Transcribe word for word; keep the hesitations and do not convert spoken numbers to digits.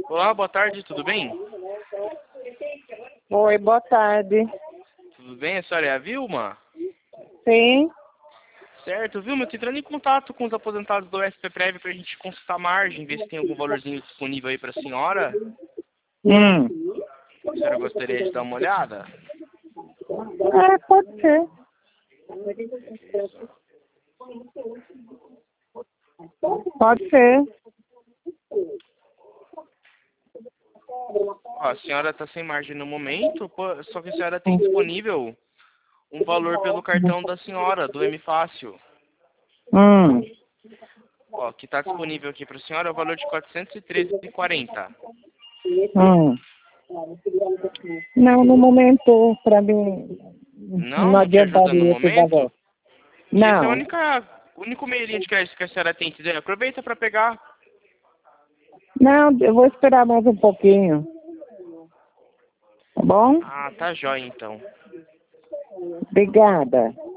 Olá, boa tarde, tudo bem? Oi, boa tarde. Tudo bem? A senhora é a Vilma? Sim. Certo, Vilma, eu tô entrando em contato com os aposentados do S P Prev pra gente consultar a margem, ver se tem algum valorzinho disponível aí pra senhora. Hum. A senhora gostaria de dar uma olhada? É, pode ser. Pode ser. Ó, a senhora tá sem margem no momento, pô, só que a senhora tem disponível um valor pelo cartão da senhora, do M Fácil. Hum. Ó, que tá disponível aqui pra senhora é o valor de quatrocentos e treze reais e quarenta centavos. Hum. Não, no momento, pra mim, Não, não não te ajuda no adiantaria esse valor. momento? Que esse é a Não. única, único meio de crédito que a senhora tem, entendeu? Aproveita pra pegar. Não, eu vou esperar mais um pouquinho. Tá bom? Ah, tá jóia então. Obrigada.